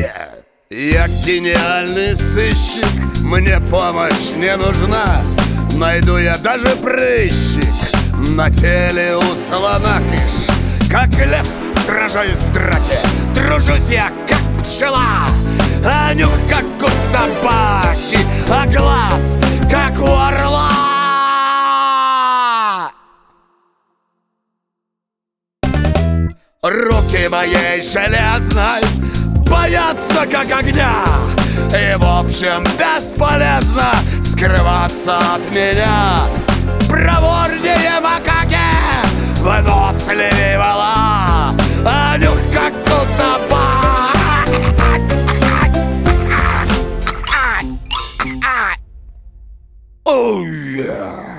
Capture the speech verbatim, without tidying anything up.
Yeah. Я гениальный сыщик, мне помощь не нужна. Найду я даже прыщик на теле у слона, кыш. Как лев сражаюсь в драке, тружусь я как пчела, а нюх как у собаки, а глаз как у орла. Руки моей железной боятся как огня, и в общем бесполезно скрываться от меня. Проворнее макаки, выносливее вала, а нюх как у собак. Oh yeah.